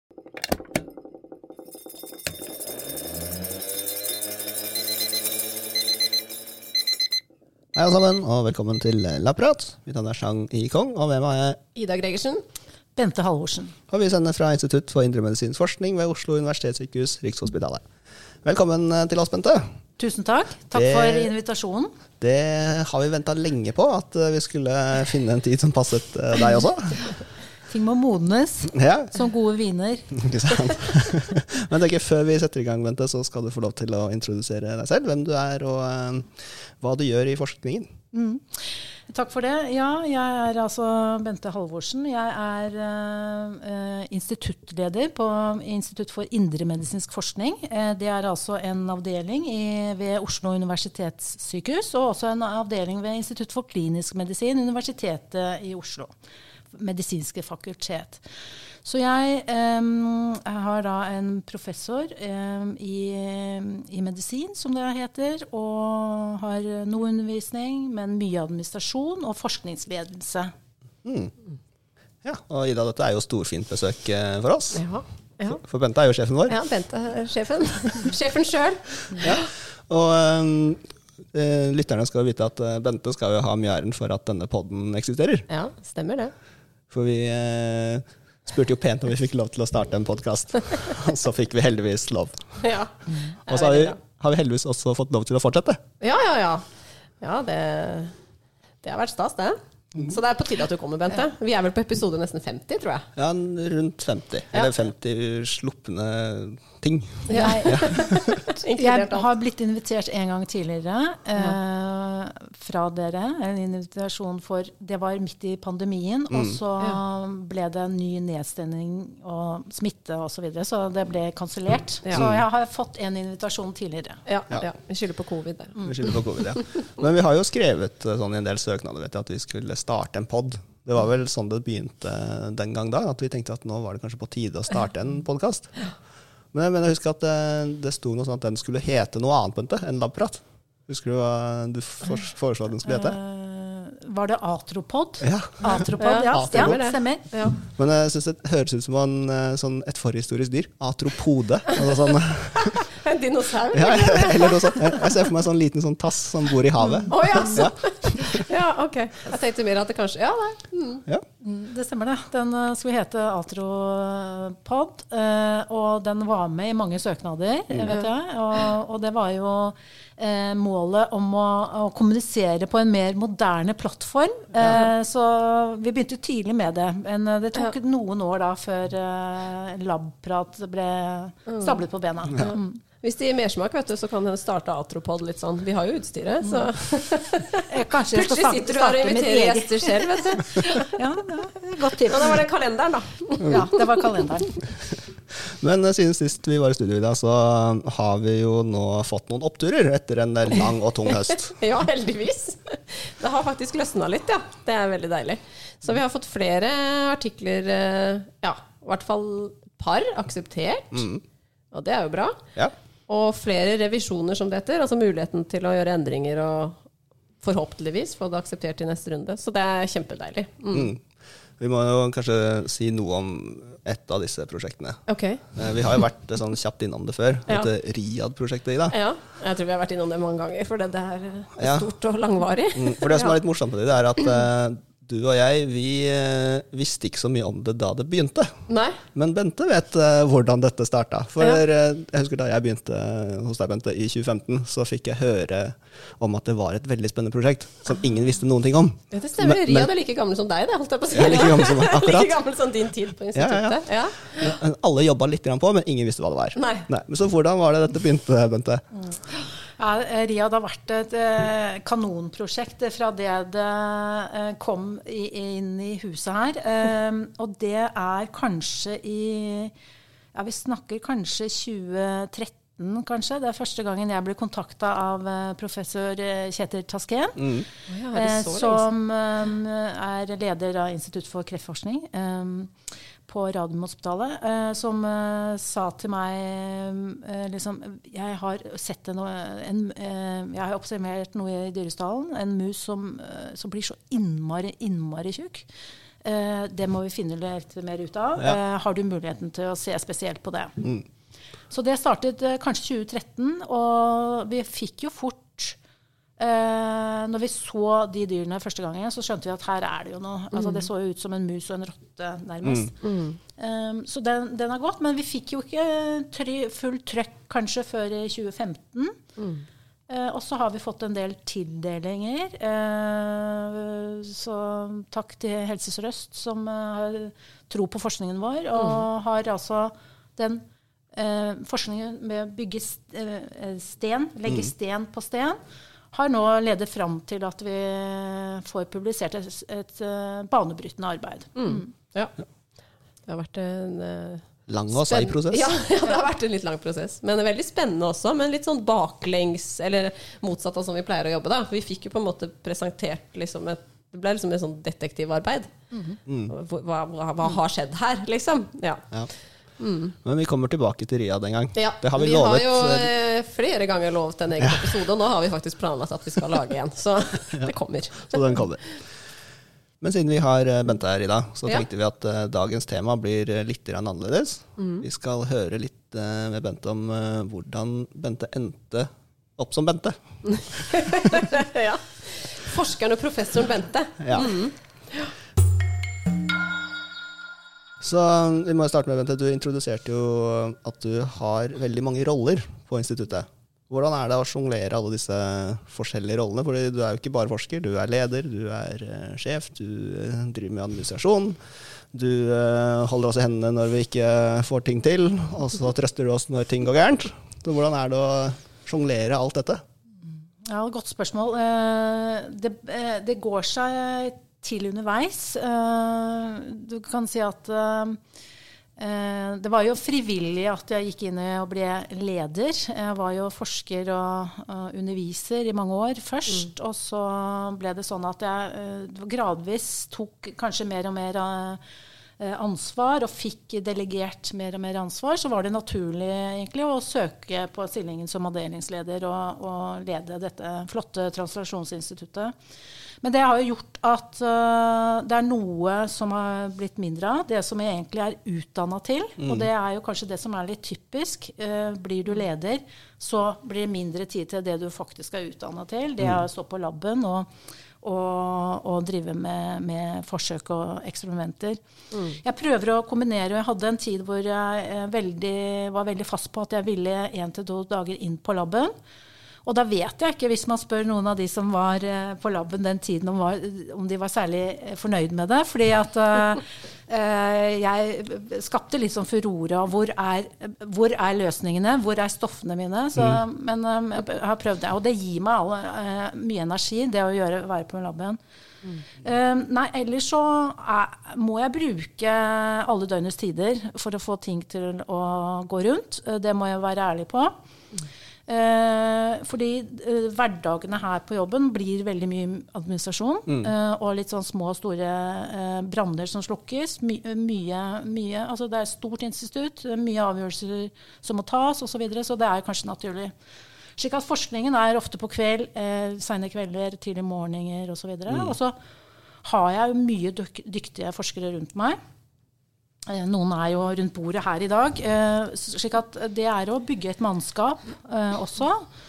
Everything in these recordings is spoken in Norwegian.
Hei alle sammen, og velkommen til Labprat. Mitt navn er Chang Yikong, og med meg er Ida Gregersen. Bente Halvorsen. Og vi sender fra Institutt for Indremedisinsk Forskning ved Oslo Universitetssykehus, Rikshospitalet. Velkommen til oss, Bente. Tusen takk. Takk for invitasjonen. Det har vi ventet lenge på, at vi skulle finne en tid som passet deg også. Ting må modnes, Ja. som gode viner. Ikke sant? Men det er ikke før vi setter i gang, Bente, så skal du få lov til å introdusere deg selv, hvem du er og hva du gjør i forskningen. Takk for det. Ja, jeg er altså Bente Halvorsen. Jeg er instituttleder på Institutt for Indremedisinsk Forskning. Det er altså en avdeling ved Oslo Universitetssykehus, og også en avdeling ved Institutt for Klinisk Medisin, Universitetet i Oslo. Medisinske fakultet. Så jeg har da en professor i medisin, som det heter, og har noe undervisning, men mye administrasjon og forskningsledelse. Ja, og Ida, dette er jo storfint besøk for oss. Ja. For Bente er jo sjefen vår. Ja, Bente er sjefen. Sjefen selv. Ja, og lytterne skal vite at Bente skal jo ha mye æren for at denne podden eksisterer. Ja, stemmer det. For vi spurte jo pent om vi fikk lov til å starte en podcast, og så fikk vi heldigvis lov. Ja. Og så har vi heldigvis også fått lov til å fortsette. Ja. Ja, det har vært stas, det. Så det er på tide at du kommer, Bente. Vi er vel på episode nesten 50, tror jeg. Ja, rundt 50. Eller 50 sluppende ting. Jeg har blitt invitert en gang tidligere fra dere. En invitasjon for, det var midt i pandemien, og så ble det en ny nedstengning og smitte og så videre, så det ble kansellert. Så jeg har fått en invitasjon tidligere. Ja. Vi skylder på covid der. Vi skylder på covid, ja. Men vi har jo skrevet sånn i en del søknader, vet jeg, at vi skulle starte en podd. Det var vel sånn det begynte den gang da, at vi tenkte at nå var det kanskje på tide å starte en podcast. Men jeg husker at det sto noe sånn at den skulle hete noe annet, Bente, enn Labprat. Husker du hva du foreslår den skulle hete? Var det Atropod? Ja. Atropod, ja, stemmer. Ja. Men jeg synes det høres ut som et forhistorisk dyr. Atropode. Altså sånn, En dinosaur? ja, eller noe sånt. Jeg ser for meg sånn liten sånn tass som bor i havet. Så. Ja, ok. Jeg tenkte mer at det kanskje... Ja, nei. Ja. Det stemmer det. Den skulle hete Atropod, og den var med i mange søknader, vet jeg. Og det var jo målet om å kommunisere på en mer moderne plattform. Så vi begynte tidlig med det. Men det tok noen år da før Labprat ble stablet på bena. Hvis det gir mersmak, vet du, så kan den starte Atropod litt sånn. Vi har jo utstyret, så... Kanskje jeg skal Plutselig sitter du her og inviterer gjester selv, vet du. Ja, godt tips. Og da var det kalenderen, da. Ja, det var kalenderen. Men siden sist vi var i studio i dag, så har vi jo nå fått noen oppturer etter en lang og tung høst. Ja, heldigvis. Det har faktisk løsnet litt, ja. Det er veldig deilig. Så vi har fått flere artikler, ja, i hvert fall par akseptert. Og det er jo bra. Ja. Og flere revisjoner som det heter, altså muligheten til å gjøre endringer og forhåpentligvis få det akseptert i neste runde. Så det er kjempedeilig. Vi må jo kanskje si noe om et av disse prosjektene. Okay. Vi har jo vært sånn kjapt innom det før, dette RIAD-prosjektet, Ida. Ja, jeg tror vi har vært innom det mange ganger, for det er stort og langvarig. For det som er litt morsomt med det er at du og jeg, vi visste ikke så mye om det da det begynte. Nei. Men Bente vet hvordan dette startet. For jeg husker da jeg begynte hos deg, Bente, i 2015, så fikk jeg høre om at det var et veldig spennende prosjekt, som ingen visste noen ting om. Ja, det stemmer. Riad er like gammel som deg, det holdt jeg på å si. Ja, like gammel som meg, akkurat. Like gammel som din tid på instituttet. Ja. Alle jobbet litt på, men ingen visste hva det var. Nei. Men så hvordan var det dette begynte, Bente? Ja, RIAD har vært et kanonprosjekt fra det kom inn i huset her. Og det er kanskje vi snakker kanskje 2013, kanskje. Det er første gangen jeg ble kontaktet av professor Kjetil Tasken, som er leder av Institutt for kreftforskning på Radiumhospitalet, som sa til meg liksom, jeg har sett jeg har observert noe i dyrestallen, en mus som blir så innmari tjukk. Det må vi finne litt mer ut av. Har du muligheten til å se spesielt på det? Så det startet kanskje 2013, og vi fikk jo fort, når vi så de dyrene første gangen, så skjønte vi at her er det jo noe. Altså, det så jo ut som en mus og en rotte nærmest. Så den har gått, men vi fikk jo ikke full trøkk kanskje før i 2015. Og så har vi fått en del tildelinger, så takk til Helse Sør-Øst som har tro på forskningen vår, og har altså den forskningen med å bygge sten, legge sten på sten, har nå ledet frem til at vi får publisert et banebrytende arbeid. Ja, det har vært en... lang og seig prosess. Ja, det har vært en litt lang prosess. Men veldig spennende også, men litt sånn baklengs, eller motsatt av som vi pleier å jobbe da. For vi fikk jo på en måte presentert liksom det ble liksom et sånn detektivarbeid. Hva har skjedd her, liksom? Ja. Men vi kommer tilbake til Riyadh en gang. Ja, det har vi lovet. Har jo flere ganger lovet en egen episode, og nå har vi faktisk planlagt at vi skal lage en. Så det kommer. Så den kommer. Men siden vi har Bente her i dag, så tenkte vi at dagens tema blir litt annerledes. Vi skal høre litt med Bente om hvordan Bente endte opp som Bente. Ja. Forskeren og professoren Bente. Ja. Så vi må starte med Bente. Du introduserte jo at du har veldig mange roller på instituttet. Hvordan er det å jonglere alle disse forskjellige rollene? Fordi du er jo ikke bare forsker, du er leder, du er sjef, du driver med administrasjon, du holder oss i hendene når vi ikke får ting til, og så trøster du oss når ting går gærent. Så hvordan er det å jonglere alt dette? Ja, godt spørsmål. Det går seg til underveis. Du kan si at... det var jo frivillig at jeg gikk inn og ble leder. Jeg var jo forsker og underviser i mange år først, og så ble det sånn at jeg gradvis tok kanskje mer og mer ansvar, og fikk delegert mer og mer ansvar. Så var det naturlig egentlig å søke på stillingen som avdelingsleder og lede dette flotte translasjonsinstituttet. Men det har jo gjort at det er noe som har blitt mindre av, det som jeg egentlig er utdannet til. Og det er jo kanskje det som er litt typisk. Blir du leder, så blir det mindre tid til det du faktisk er utdannet til. Det er å stå på labben og drive med forsøk og eksperimenter. Jeg prøver å kombinere, og jeg hadde en tid hvor jeg var veldig fast på at jeg ville 1 til 2 dager inn på labben. Og da vet jeg ikke, hvis man spør noen av de som var på labben den tiden, om de var særlig fornøyd med det. Fordi at jeg skapte litt sånn furore av hvor er løsningene, hvor er stoffene mine. Så, men jeg har prøvd det, og det gir meg mye energi, det å være på labben. Nei, ellers så må jeg bruke alle døgnets tider for å få ting til å gå rundt. Det må jeg være ærlig på. Fordi hverdagene her på jobben blir veldig mye administrasjon og litt sånn små og store branner som slukkes mye, altså det er et stort institutt, mye avgjørelser som må tas og så videre, så det er kanskje naturlig slik at forskningen er ofte på kveld, sene kvelder, tidlig morgener og så videre, og så har jeg jo mye dyktige forskere rundt meg. Noen er jo rundt bordet her i dag, slik at det er å bygge et mannskap også,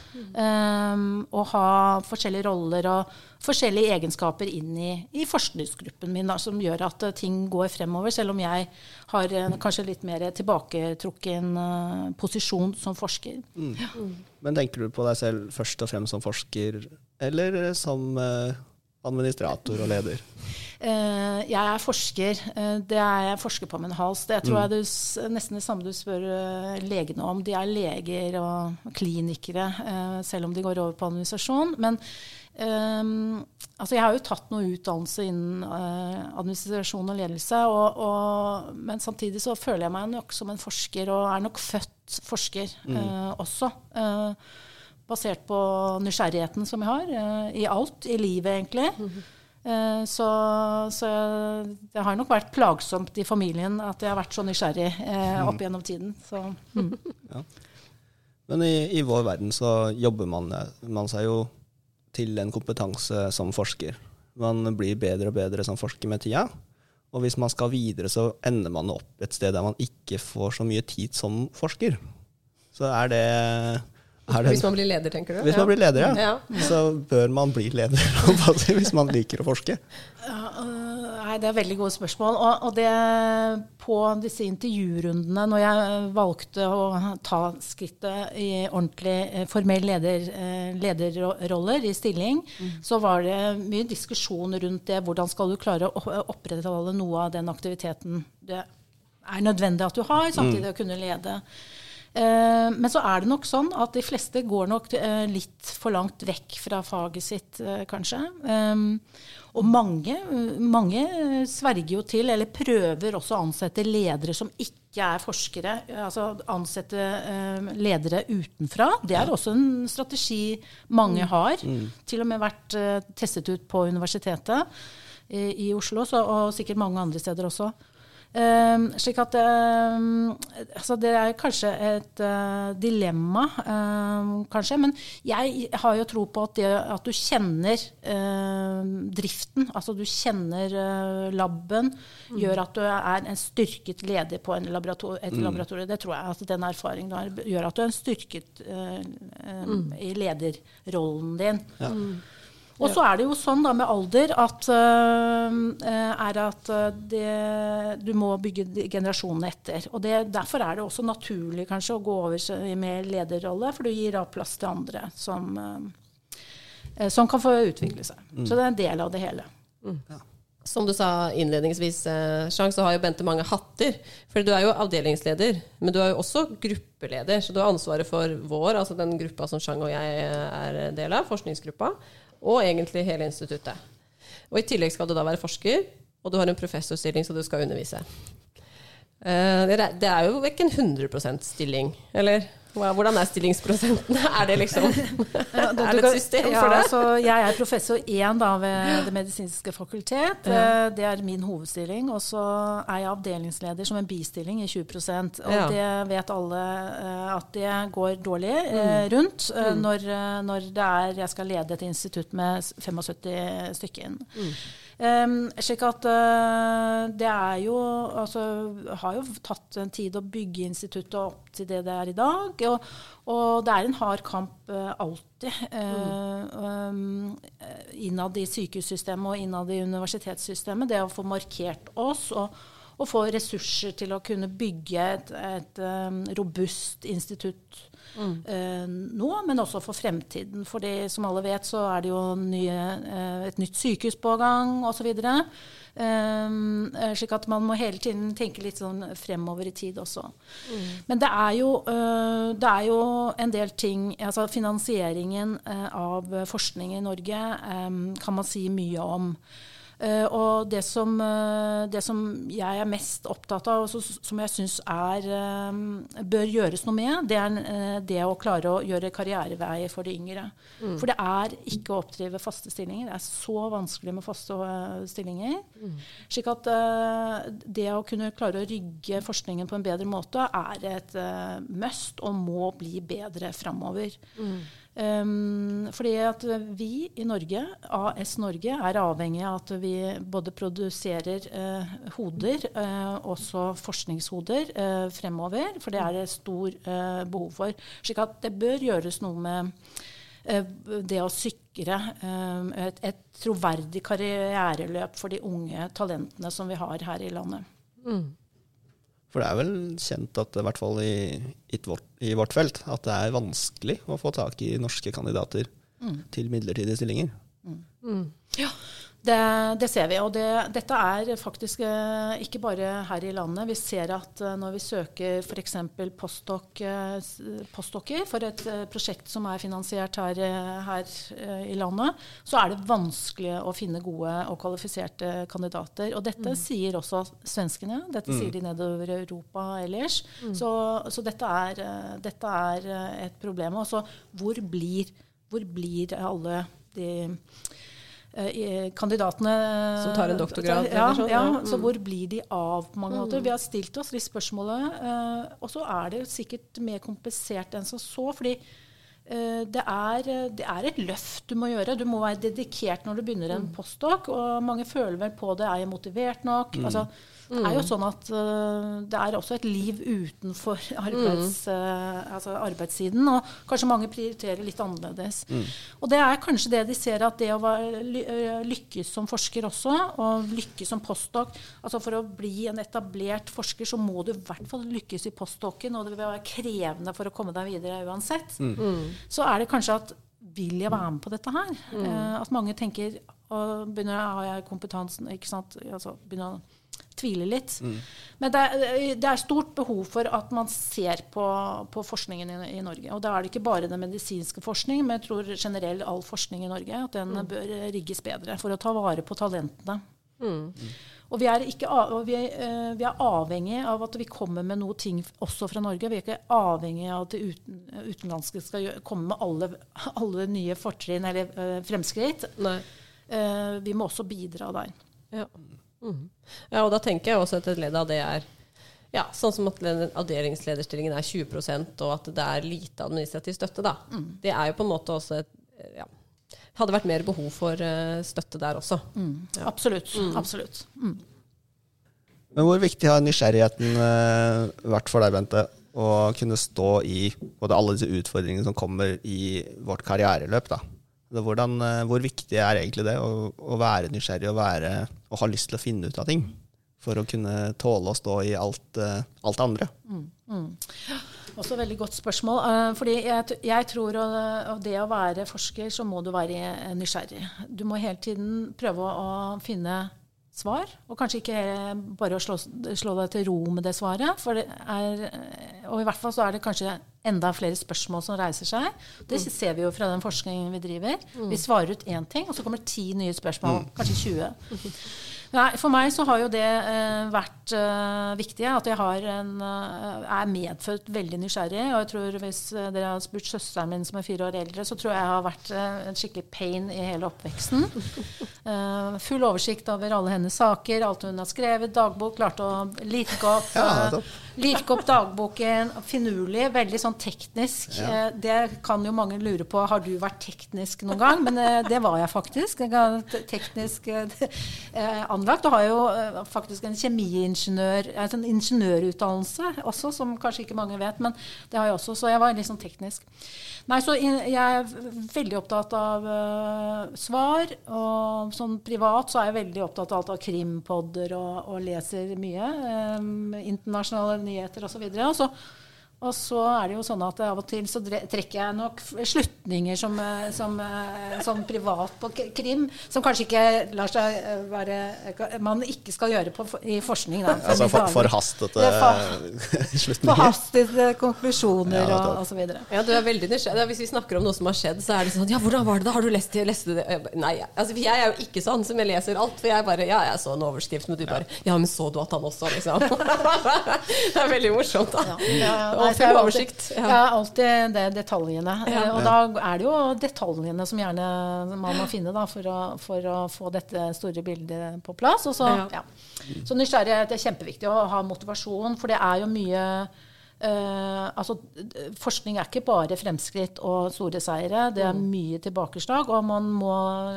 og ha forskjellige roller og forskjellige egenskaper inn i forskningsgruppen min, da, som gjør at ting går fremover, selv om jeg har kanskje litt mer tilbaketrukken posisjon som forsker. Men tenker du på deg selv først og fremst som forsker, eller som administrator og leder? Jeg er forsker. Det er jeg forsker på min hals. Det tror jeg nesten det samme du spør legene om. De er leger og klinikere, selv om de går over på administrasjon. Men altså jeg har jo tatt noe utdannelse innen administrasjon og ledelse, men samtidig så føler jeg meg nok som en forsker, og er nok født forsker også. Basert på nysgjerrigheten som jeg har, i alt, i livet egentlig. Så det har nok vært plagsomt i familien at jeg har vært så nysgjerrig opp gjennom tiden. Så, Ja. Men i vår verden så jobber man seg jo til en kompetanse som forsker. Man blir bedre og bedre som forsker med tida. Og hvis man skal videre, så ender man opp et sted der man ikke får så mye tid som forsker. Så hvis man blir leder, tenker du? Hvis man blir leder, ja. Så bør man bli leder, hvis man liker å forske. Nei, det er veldig gode spørsmål. Og det på disse intervjurundene, når jeg valgte å ta skrittet i ordentlig formell lederroller i stilling, så var det mye diskusjon rundt det. Hvordan skal du klare å opprettholde noe av den aktiviteten det er nødvendig at du har, samtidig å kunne lede. Men så er det nok sånn at de fleste går nok litt for langt vekk fra faget sitt, kanskje. Og mange sverger jo til, eller prøver også å ansette ledere som ikke er forskere, altså ansette ledere utenfra. Det er også en strategi mange har, til og med vært testet ut på universitetet i Oslo, og sikkert mange andre steder også. Slik at altså det er kanskje et dilemma, kanskje, men jeg har jo tro på at du kjenner driften, altså du kjenner labben, gjør at du er en styrket leder på et laboratorium. Det tror jeg at den erfaringen gjør at du er en styrket i lederrollen din. Ja. Og så er det jo sånn da med alder at du må bygge generasjonene etter. Og derfor er det også naturlig kanskje å gå over i mer lederrolle, for du gir da plass til andre som kan få utvikle seg. Så det er en del av det hele. Ja. Som du sa innledningsvis, Chang, så har jo Bente mange hatter. For du er jo avdelingsleder, men du er jo også gruppeleder. Så du har ansvaret for vår, altså den gruppa som Chang og jeg er del av, forskningsgruppa. Og egentlig hele instituttet. Og i tillegg skal du da være forsker, og du har en professorstilling, så du skal undervise. Det er jo ikke en 100% stilling, eller? Hvordan er stillingsprosenten? Er det liksom er det et system for det? Så jeg er professor 1 da, ved Det medisinske fakultet. Det er min hovedstilling, og så er jeg avdelingsleder som en bistilling i 20%. Og det vet alle at det går dårlig rundt når jeg skal lede et institutt med 75 stykker. Slik at det er jo har jo tatt en tid å bygge instituttet opp til det er i dag, og det er en hard kamp alltid innad i sykehussystemet og innad i universitetssystemet, det å få markert oss og få ressurser til å kunne bygge et robust institutt nå, men også for fremtiden. Fordi som alle vet, så er det jo et nytt sykehus på gang, og så videre. Slik at man må hele tiden tenke litt sånn fremover i tid også. Men det er jo en del ting, altså finansieringen av forskning i Norge kan man si mye om. Og det som jeg er mest opptatt av, og som jeg synes bør gjøres noe med, det er det å klare å gjøre karriereveier for de yngre. For det er ikke å oppdrive faste stillinger. Det er så vanskelig med faste stillinger. Slik at det å kunne klare å rygge forskningen på en bedre måte er et must og må bli bedre fremover. Fordi at vi i Norge, AS Norge, er avhengig av at vi både produserer hoder, også forskningshoder fremover, for det er det stor behov for. Slik at det bør gjøres noe med det å sikre et troverdig karriereløp for de unge talentene som vi har her i landet. For det er vel kjent at i hvert fall i vårt felt, at det er vanskelig å få tak i norske kandidater til midlertidige stillinger. Ja, det ser vi. Og dette er faktisk ikke bare her i landet. Vi ser at når vi søker for eksempel postdokker for et prosjekt som er finansiert her i landet, så er det vanskelig å finne gode og kvalifiserte kandidater. Og dette sier også svenskene. Dette sier de nedover Europa ellers. Så dette er et problem. Og så hvor blir alle de kandidatene som tar en doktorgrad? Så hvor blir de av på mange måter? Vi har stilt oss litt spørsmålet, og så er det sikkert mer komplisert enn som så, fordi det er et løft du må gjøre. Du må være dedikert når du begynner en postdoc, og mange føler vel på det, er jeg motivert nok? Altså, det er jo sånn at det er også et liv utenfor arbeidssiden, og kanskje mange prioriterer litt annerledes. Og det er kanskje det de ser, at det å lykkes som forsker også, og lykkes som postdoc, altså for å bli en etablert forsker, så må du i hvert fall lykkes i postdocen, og det vil være krevende for å komme deg videre uansett. Så er det kanskje at vil jeg være med på dette her? At mange tenker, og har jeg kompetansen, ikke sant? Altså, begynner å tvile litt. Men det er stort behov for at man ser på forskningen i Norge. Og da er det ikke bare den medisinske forskningen, men jeg tror generelt all forskning i Norge, at den bør rigges bedre for å ta vare på talentene. Og vi er avhengig av at vi kommer med noe ting også fra Norge. Vi er ikke avhengig av at det utenlandske skal komme med alle nye fortrinn eller fremskritt. Vi må også bidra der. Ja. Ja, og da tenker jeg også at et ledd av det er sånn som at avdelingslederstillingen er 20%, og at det er lite administrativ støtte da. Det er jo på en måte også hadde vært mer behov for støtte der også. Absolutt. Men hvor viktig har nysgjerrigheten vært for deg, Bente, å kunne stå i både alle disse utfordringene som kommer i vårt karriereløp da? Hvor viktig er egentlig det å være nysgjerrig og ha lyst til å finne ut av ting for å kunne tåle å stå i alt andre? Også veldig godt spørsmål, fordi jeg tror at det å være forsker, så må du være nysgjerrig. Du må hele tiden prøve å finne svar, og kanskje ikke bare å slå deg til ro med det svaret, og i hvert fall så er det kanskje enda flere spørsmål som reiser seg. Det ser vi jo fra den forskningen vi driver. Vi svarer ut 1 ting, og så kommer 10 nye spørsmål, kanskje 20. Nei, for meg så har jo det vært viktig, at jeg er medfødt veldig nysgjerrig, og jeg tror hvis dere har spurt søsteren min som er 4 år eldre, så tror jeg har vært en skikkelig pain i hele oppveksten. Full oversikt over alle hennes saker, alt hun har skrevet, dagbok, klart å lirke opp dagboken, finurlig, veldig sånn teknisk. Det kan jo mange lure på, har du vært teknisk noen gang? Men det var jeg faktisk. Teknisk anlagt. Og har jo faktisk en kjemiingeniør, en ingeniørutdannelse også, som kanskje ikke mange vet, men det har jeg også, så jeg var litt sånn teknisk. Nei, så jeg er veldig opptatt av svar, og sånn privat så er jeg veldig opptatt av alt av krimpodder og leser mye, internasjonale nyheter og så videre, og så er det jo sånn at av og til så trekker jeg nok slutninger som privat på krim, som kanskje ikke lar seg man ikke skal gjøre i forskning. Da, altså forhastete slutninger. Forhastete konklusjoner og så videre. Ja, du er veldig nysgjerrig. Hvis vi snakker om noe som har skjedd, så er det sånn, hvordan var det da? Har du lest det? Nei, altså jeg er jo ikke sånn som jeg leser alt, for jeg bare, jeg så en overskrift, men du bare, men så du at han også, liksom. Det er veldig morsomt da. Og full oversikt. Alltid det detaljene. Og da er det jo detaljene som gjerne man må finne da, for å få dette store bildet på plass. Og så nysgjerrighet er kjempeviktig å ha motivasjon, for det er jo mye forskning er ikke bare fremskritt og store seire, det er mye tilbakeslag, og man må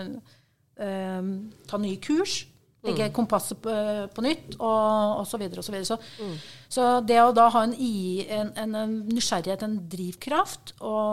ta nye kurs, legge kompasset på nytt, og så videre og så videre. Så det å da ha en nysgjerrighet, en drivkraft,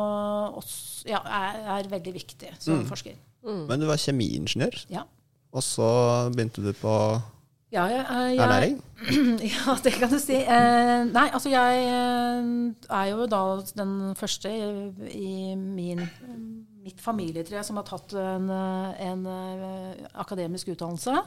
er veldig viktig som forsker. Men du var kjemiingeniør, og så begynte du på ernæring? Ja, det kan du si. Nei, altså jeg er jo da den første i mitt familietre som har tatt en akademisk utdannelse.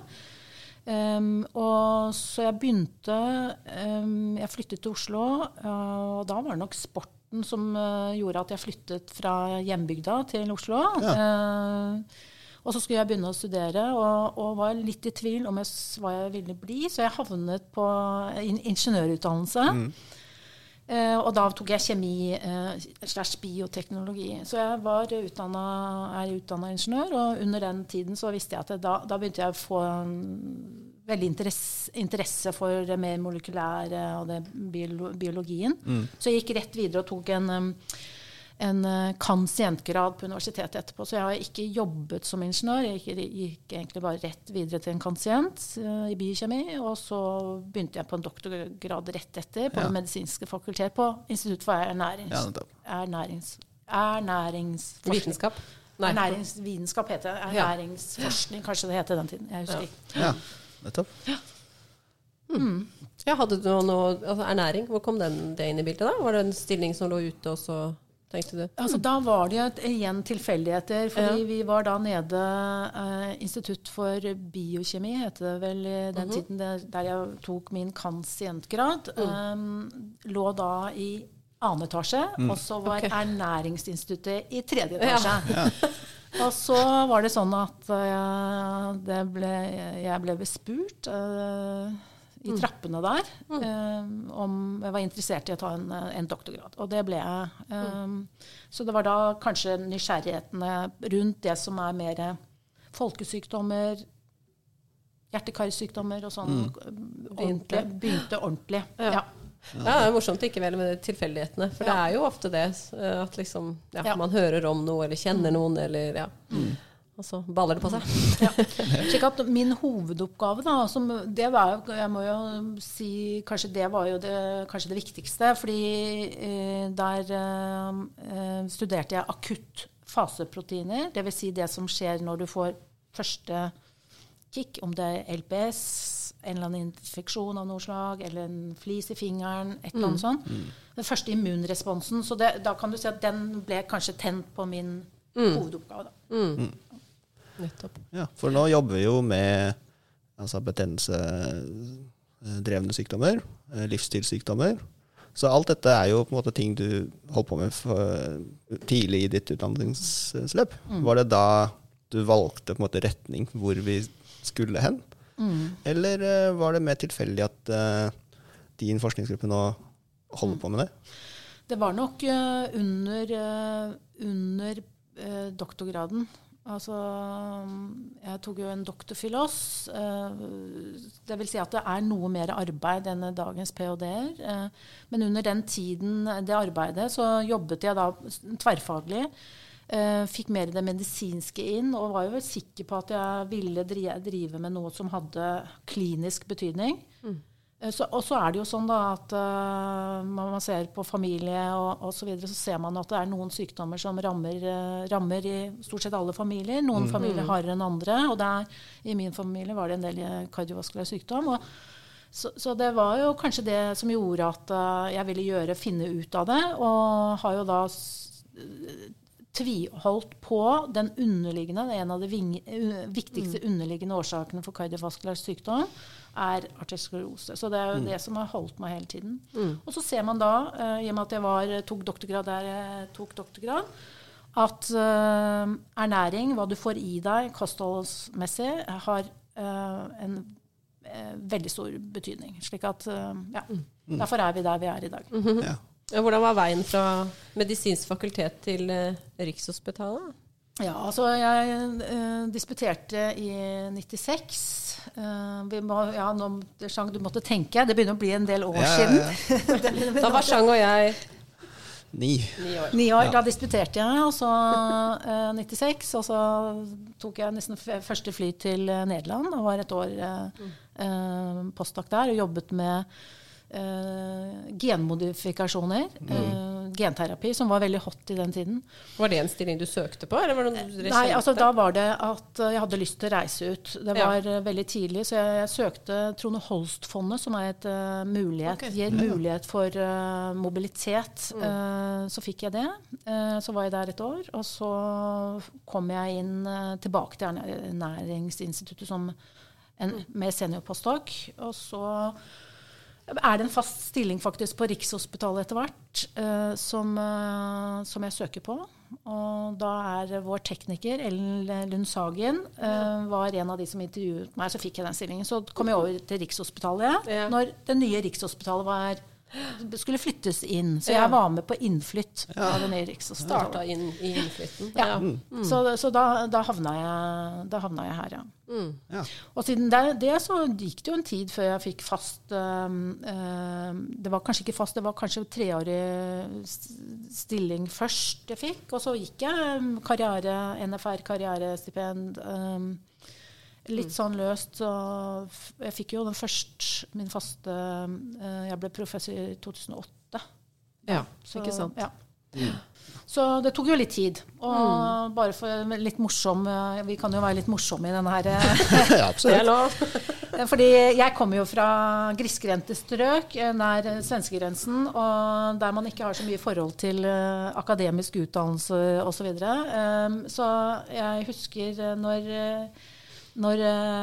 Og så jeg begynte, jeg flyttet til Oslo, og da var det nok sporten som gjorde at jeg flyttet fra hjembygda til Oslo. Og så skulle jeg begynne å studere, og var litt i tvil om hva jeg ville bli, så jeg havnet på ingeniørutdannelse. Og da tok jeg kjemi/bioteknologi. Så jeg er utdannet ingeniør, og under den tiden så visste jeg at da begynte jeg å få veldig interesse for det mer molekylære og det biologien. Så jeg gikk rett videre og tok en kansientgrad på universitetet etterpå. Så jeg har ikke jobbet som ingeniør. Jeg gikk egentlig bare rett videre til en kansient i biokjemi, og så begynte jeg på en doktorgrad rett etter på det medisinske fakultet på Institutt for Vitenskap. Ernæringsvitenskap heter det. Ernæringsforskning, kanskje det heter den tiden. Jeg husker ikke. Ja, nettopp. Ja, hadde du noe altså ernæring? Hvor kom det inn i bildet da? Var det en stilling som lå ute, og så tenkte du? Altså, da var det igjen tilfeldigheter, fordi vi var da nede Institutt for biokjemi, heter det vel i den tiden der jeg tok min kansientgrad, lå da i 2. etasje, og så var Ernæringsinstituttet i 3. etasje. Og så var det sånn at jeg ble bespurt i trappene der om jeg var interessert i å ta en doktorgrad. Og det ble jeg. Så det var da kanskje nysgjerrighetene rundt det som er mer folkesykdommer, hjerte-karsykdommer og sånn, begynte ordentlig. Ja. Ja, det er morsomt ikke vel med tilfeldighetene, for det er jo ofte det at liksom, man hører om noe eller kjenner noen, eller og så baller det på seg. Slik at min hovedoppgave da, det var jo, jeg må jo si, kanskje det var jo kanskje det viktigste, fordi der studerte jeg akutt faseproteiner, det vil si det som skjer når du får første kick, om det er LPS, en eller annen infeksjon av noe slag, eller en flis i fingeren, et eller annet sånt. Den første immunresponsen, så da kan du si at den ble kanskje tent på min hovedoppgave da. Nettopp. Ja, for nå jobber vi jo med betennelsedrevne sykdommer, livsstilssykdommer. Så alt dette er jo på en måte ting du holdt på med tidlig i ditt utdanningsløp. Var det da du valgte på en måte retning hvor vi skulle hen? Eller var det mer tilfeldig at din forskningsgruppe nå holder på med det? Det var nok under doktorgraden. Altså, jeg tok jo en doktorfilos. Det vil si at det er noe mer arbeid enn dagens PhD-er. Men under den tiden, det arbeidet, så jobbet jeg da tverrfaglig. Fikk mer det medisinske inn, og var jo vel sikker på at jeg ville drive med noe som hadde klinisk betydning. Og så er det jo sånn da at når man ser på familie og så videre, så ser man at det er noen sykdommer som rammer i stort sett alle familier. Noen familier hardere enn andre, og i min familie var det en del kardiovaskulær sykdom. Så det var jo kanskje det som gjorde at jeg ville finne ut av det, og har jo da tviholdt på den underliggende, en av de viktigste underliggende årsakene for kardiovaskulær sykdom, er arteriosklerose. Så det er jo det som har holdt meg hele tiden. Og så ser man da, i og med at jeg tok doktorgrad, at ernæring, hva du får i deg kostholdsmessig, har en veldig stor betydning. Slik at, derfor er vi der vi er i dag. Ja. Hvordan var veien fra medisinsk fakultet til Rikshospitalet? Ja, altså jeg disputerte i 96. Du måtte tenke, det begynner å bli en del år siden. Da var Chang og jeg 9 år. Da disputerte jeg, og så 96, og så tok jeg nesten første fly til Nederland, og var et år postdoc der, og jobbet med genmodifikasjoner, genterapi, som var veldig hot i den tiden. Var det en stilling du søkte på? Eller var det Nei, altså da var det at jeg hadde lyst til å reise ut. Det var veldig tidlig, så jeg søkte Trone Holst-fondet, som er et gir mulighet for mobilitet. Så fikk jeg det. Så var jeg der et år, og så kom jeg inn tilbake til Ernæringsinstituttet som med seniorpostdoc, og så er det en fast stilling faktisk på Rikshospitalet etter hvert, som jeg søker på. Og da er vår tekniker, Ellen Lundsagen, var en av de som intervjuet meg, så fikk jeg den stillingen. Så kom jeg over til Rikshospitalet, når det nye Rikshospitalet var skulle flyttes inn. Så jeg var med på innflytt av en Erik. Så Starta inn i innflytten. Ja. Så da havna jeg her, ja. Ja. Og siden det så gikk det jo en tid før jeg fikk fast det var kanskje ikke fast, det var kanskje 3-årig stilling først jeg fikk, og så gikk jeg NFR-karrierestipend litt sånn løst, så jeg fikk jo min faste jeg ble professor i 2008. Ja, så, ikke sant. Ja. Så det tok jo litt tid, og bare for litt morsom, vi kan jo være litt morsomme i denne her. Ja, absolutt. Fordi jeg kommer jo fra grisgrendte strøk nær svenskegrensen, og der man ikke har så mye forhold til akademisk utdannelse og så videre. Så jeg husker når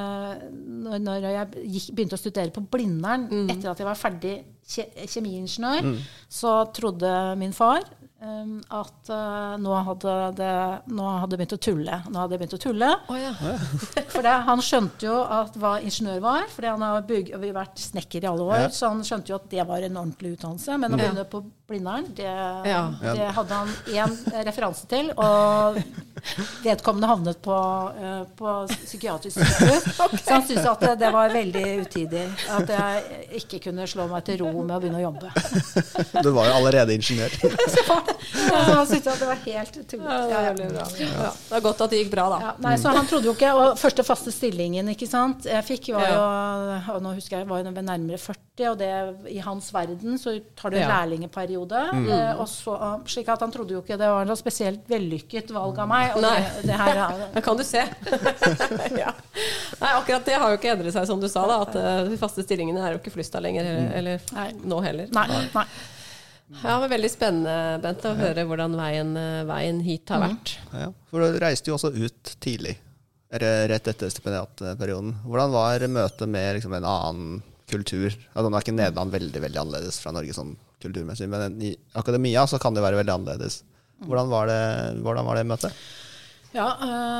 jeg begynte å studere på Blindern, etter at jeg var ferdig kjemiingeniør, så trodde min far at nå hadde det begynt å tulle. Oh, ja. For han skjønte jo hva ingeniør var, fordi han har vært snekker i alle år, så han skjønte jo at det var en ordentlig utdannelse. Men å begynne på Blindern, det hadde han en referanse til, og vedkommende havnet på psykiatrisk sykehus. Så han syntes at det var veldig utidig, at jeg ikke kunne slå meg til ro med å begynne å jobbe. Du var jo allerede ingeniør. Så han syntes at det var helt tullet. Ja, det er godt at det gikk bra, da. Ja, nei, så han trodde jo ikke, og første faste stillingen, ikke sant? Jeg fikk var jo, og nå husker jeg, var jo nærmere 40, og det i hans verden så tar du en lærlingeperiode, og så, slik at han trodde jo ikke det var noe spesielt vellykket valg av meg. Og det her, det kan du se. Ja. Nei, akkurat det har jo ikke endret seg, som du sa, da, at de faste stillingene jo ikke flysta lenger, eller nå heller. Nei. Ja, det var veldig spennende, Bente, å høre hvordan veien hit har vært. Ja, for du reiste jo også ut tidlig, rett etter stipendiatperioden. Hvordan var møtet med liksom, en annen kultur? Altså, nå er ikke Nederland veldig, veldig annerledes fra Norge sånn kulturmessig, men i akademia så kan det være veldig annerledes. Hvordan var det møtet? Ja,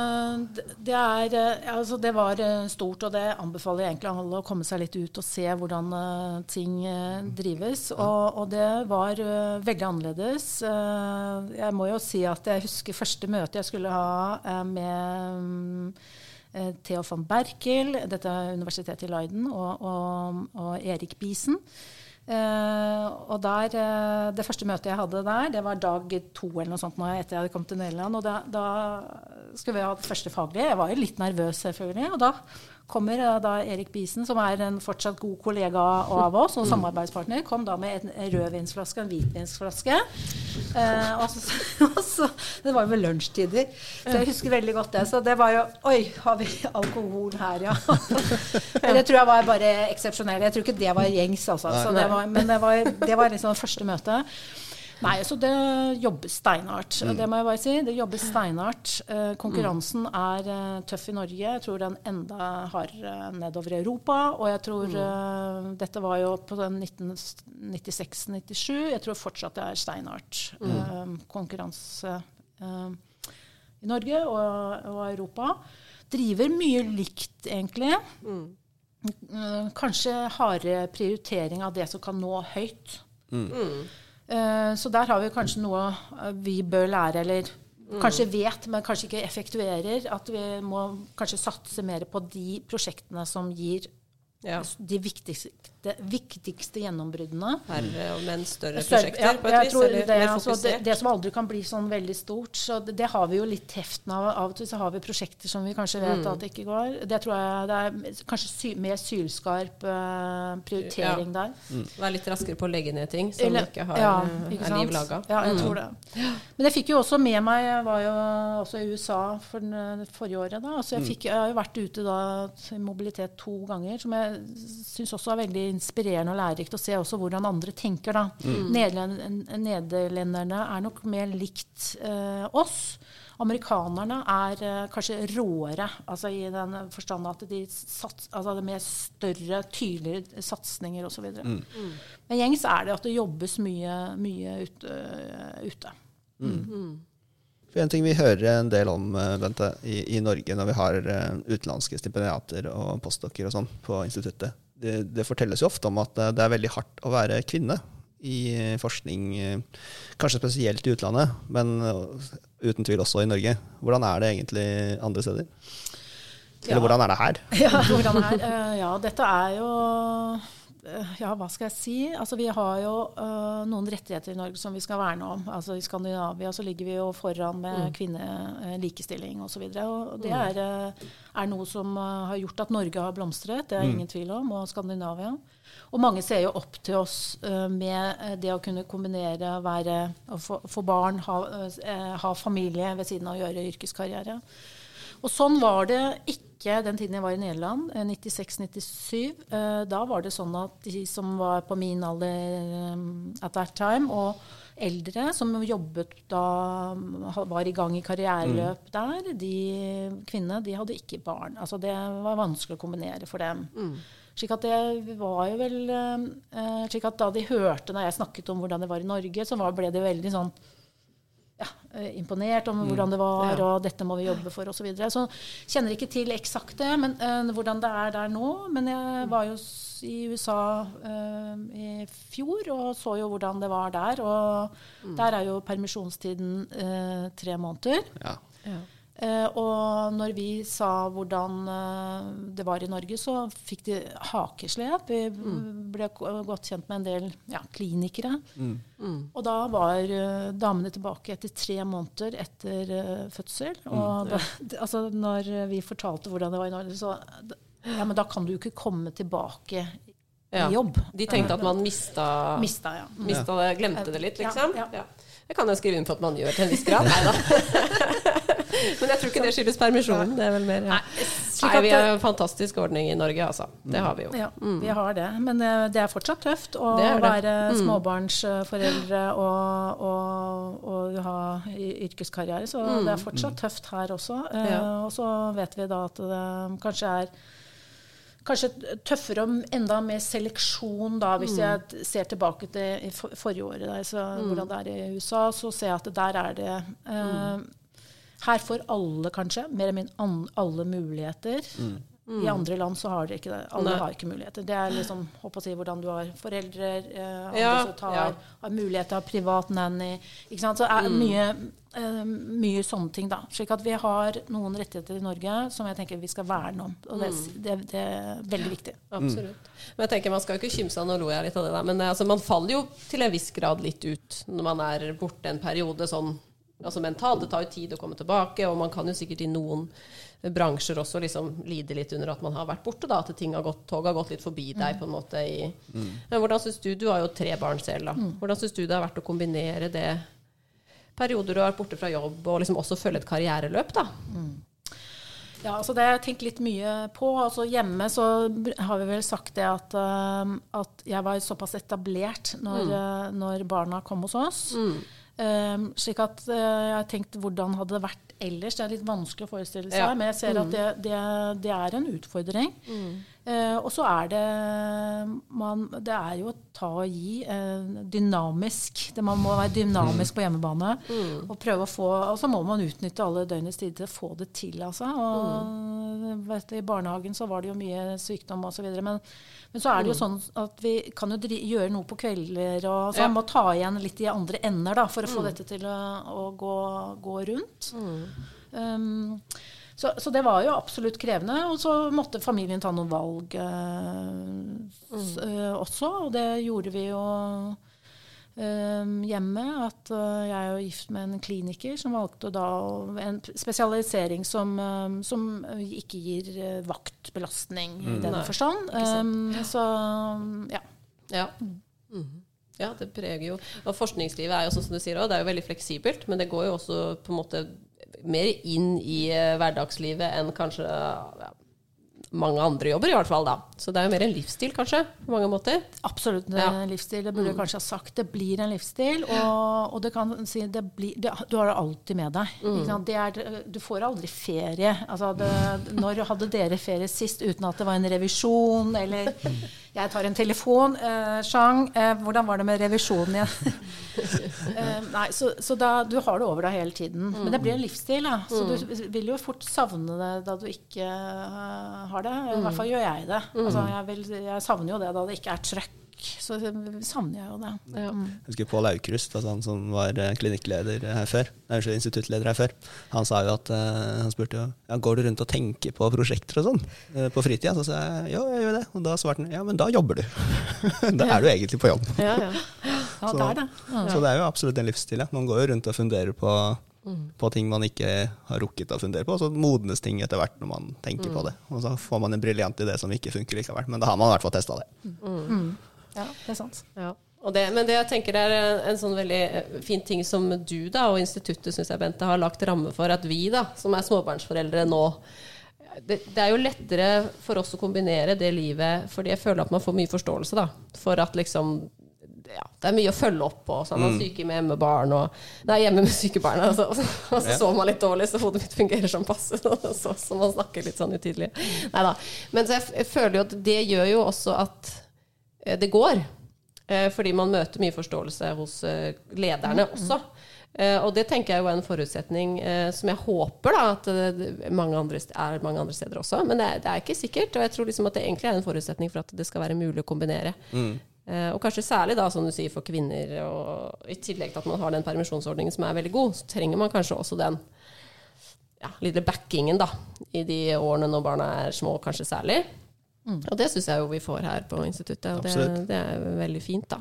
det var stort, og det anbefaler jeg egentlig alle å komme seg litt ut og se hvordan ting drives, og det var veldig annerledes. Jeg må jo si at jeg husker første møte jeg skulle ha med Theo van Berkel, dette universitetet i Leiden, og Erik Biesen. Og det første møtet jeg hadde der, det var dag 2 eller noe sånt etter jeg hadde kommet til Nederland, og da skulle vi ha det første faglige. Jeg var jo litt nervøs selvfølgelig, og da kommer Erik Biesen, som en fortsatt god kollega av oss, og samarbeidspartner, kom da med en rødvinsflaske, en hvitvinsflaske, og så, det var jo ved lunsjtider, så jeg husker veldig godt det, så det var jo, oi, har vi alkohol her, ja. Det tror jeg var bare eksepsjonelt, jeg tror ikke det var gjengs, altså, så men det var liksom det første møtet. Nei, så det jobbes steinhardt. Det må jeg bare si. Det jobbes steinhardt. Konkurransen tøff i Norge. Jeg tror den enda har nedover i Europa. Og jeg tror dette var jo på 1996-97. Jeg tror fortsatt det steinhardt konkurranse i Norge og Europa. Driver mye likt, egentlig. Kanskje hardere prioritering av det som kan nå høyt. Så der har vi kanskje noe vi bør lære, eller kanskje vet, men kanskje ikke effektuerer, at vi må kanskje satse mer på de prosjektene som gir de viktigste gjennombruddene. Men større prosjekter på et vis, eller mer fokusert? Det som aldri kan bli sånn veldig stort, så det har vi jo litt heften av. Av og til så har vi prosjekter som vi kanskje vet at det ikke går. Det tror jeg det kanskje mer sylskarp prioritering der. Være litt raskere på å legge ned ting som ikke har liv laget. Ja, jeg tror det. Men jeg fikk jo også med meg, jeg var jo også i USA forrige året da, altså jeg har jo vært ute da i mobilitet 2 ganger, som jeg synes også veldig inspirerende og lærerikt å se også hvordan andre tenker da. Nederlenderne nok mer likt oss. Amerikanerne kanskje råere, altså i den forstand at de det med større, tydeligere satsninger og så videre. Men gjengs det at det jobbes mye ute. For en ting vi hører en del om, Bente, i Norge når vi har utenlandske stipendiater og postdokker og sånn på instituttet, det fortelles jo ofte om at det veldig hardt å være kvinne i forskning, kanskje spesielt i utlandet, men uten tvil også i Norge. Hvordan det egentlig andre steder? Eller hvordan det her? Ja, hvordan det her? Ja, dette jo ja, hva skal jeg si? Altså, vi har jo noen rettigheter i Norge som vi skal verne om. Altså, i Skandinavia så ligger vi jo foran med kvinnelikestilling og så videre. Og det noe som har gjort at Norge har blomstret, det ingen tvil om, og Skandinavia. Og mange ser jo opp til oss med det å kunne kombinere, få barn, ha familie ved siden av å gjøre yrkeskarriere. Og sånn var det ikke den tiden jeg var i Nederland, 96-97. Da var det sånn at de som var på min alder at that time, og eldre som jobbet da, var i gang i karriereløp der, kvinnene, de hadde ikke barn. Altså det var vanskelig å kombinere for dem. Slik at det var jo vel, slik at da de hørte når jeg snakket om hvordan det var i Norge, så ble det veldig sånn, imponert om hvordan det var, og dette må vi jobbe for, og så videre. Så kjenner ikke til eksakt det, men hvordan det der nå. Men jeg var jo i USA i fjor, og så jo hvordan det var der. Og der jo permisjonstiden 3 måneder. Ja. Og når vi sa hvordan det var i Norge, så fikk de hakeslep. Vi ble godt kjent med en del klinikere. Og da var damene tilbake etter 3 måneder etter fødsel. Og da, altså når vi fortalte hvordan det var i Norge, så men da kan du ikke komme tilbake i jobb. De tenkte at man mistet det, glemte det litt, liksom. Ja. Det kan jeg skrive inn på at man gjør til en viss grad. Men jeg tror ikke det skyldes permisjonen. Det vel mer, Nei, vi har en fantastisk ordning i Norge, altså. Det har vi jo. Ja, vi har det. Men det fortsatt tøft å være småbarnsforeldre og ha yrkeskarriere. Så det fortsatt tøft her også. Og så vet vi da at det kanskje tøffere og enda mer seleksjon da, hvis jeg ser tilbake til forrige året der, så hvordan det i USA, så ser jeg at der det her får alle kanskje, mer eller mindre alle muligheter. I andre land så har det ikke det. Alle har ikke muligheter. Det liksom, håper å si, hvordan du har foreldre, andre som har mulighet til å ha privat nanny, ikke sant? Så mye sånne ting da. Slik at vi har noen rettigheter i Norge som jeg tenker vi skal verne om. Og det veldig viktig. Absolutt. Men jeg tenker, man skal jo ikke kimse av, nå lo jeg litt av det da, men altså, man faller jo til en viss grad litt ut når man borte en periode sånn, altså mentalt, det tar jo tid å komme tilbake, og man kan jo sikkert i noen bransjer også liksom lide litt under at man har vært borte da, at toget har gått litt forbi deg på en måte Men hvordan synes du har jo 3 barn selv da, hvordan synes du det har vært å kombinere det perioder du har vært borte fra jobb, og liksom også følge et karriereløp da? Ja, altså det har jeg tenkt litt mye på. Altså hjemme så har vi vel sagt det at jeg var såpass etablert når barna kom hos oss. Slik at jeg har tenkt hvordan hadde det vært ellers. Det litt vanskelig å forestille seg, men jeg ser at det en utfordring. Og så det jo å ta og gi dynamisk. Man må være dynamisk på hjemmebane og prøve å få, og så må man utnytte alle døgnets tid til å få det til, altså. Og i barnehagen så var det jo mye sykdom og så videre, men så det jo sånn at vi kan jo gjøre noe på kvelder, og så man må ta igjen litt i andre ender da, for å få dette til å gå rundt. Så det var jo absolutt krevende, og så måtte familien ta noen valg også, og det gjorde vi jo hjemme, at jeg jo gift med en kliniker som valgte da en spesialisering som ikke gir vaktbelastning i denne forstand. Så Ja, det preger jo. Og forskningslivet jo sånn som du sier også, det jo veldig fleksibelt, men det går jo også på en måte mer inn i hverdagslivet enn kanskje mange andre jobber i hvert fall da. Så det jo mer en livsstil kanskje, på mange måter. Absolutt en livsstil, det burde jeg kanskje ha sagt. Det blir en livsstil, og det kan si, du har det alltid med deg. Du får aldri ferie. Altså når hadde dere ferie sist uten at det var en revisjon, eller jeg tar en telefon, Chang, hvordan var det med revisjonen igjen? Nei, så da, du har det over deg hele tiden. Men det blir en livsstil, da. Så du vil jo fort savne det da du ikke har det. I hvert fall gjør jeg det. Altså, jeg savner jo det da det ikke trøkk så savner jeg jo det. Ja. Jeg husker Pål Aukrust, altså han som var klinikkleder her før, instituttleder her før. Han sa jo at, han spurte jo, ja, går du rundt og tenker på prosjekter og sånn på fritida? Så sa jeg, ja, jeg gjør det. Og da svarte han, ja, men da jobber du. Da er du egentlig på jobb. Ja, Ja, det er det. Så det er jo absolutt en livsstil. Ja. Man går jo rundt og funderer på ting man ikke har rukket å fundere på, og så modnes ting etter hvert når man tenker på det. Og så får man en briljant idé som ikke funker likevel, men da har man i hvert fall testet det. Ja, det er sant. Ja. Men det jeg tenker er en sånn veldig fin ting som du da, og instituttet, synes jeg, Bente, har lagt ramme for, at vi da, som er småbarnsforeldre nå, det er jo lettere for oss å kombinere det livet, fordi jeg føler at man får mye forståelse da, for at liksom, ja, det er mye å følge opp på, så man syke med hjemmebarn hjemme med syke barn, og så så man litt dårlig, så hodet mitt fungerer som passe, så man snakker litt sånn utydelig. Neida. Men så jeg føler jo at det gjør jo også at det går, fordi man møter mye forståelse hos lederne også. Og det tenker jeg jo er en forutsetning som jeg håper da, at mange andre steder også, men det er ikke sikkert, og jeg tror liksom at det egentlig er en forutsetning for at det skal være mulig å kombinere. Og kanskje særlig da, som du sier, for kvinner, og i tillegg til at man har den permisjonsordningen som er veldig god, så trenger man kanskje også den lille backingen da, i de årene når barna er små, kanskje særlig. Og det synes jeg jo vi får her på instituttet, og det er veldig fint da.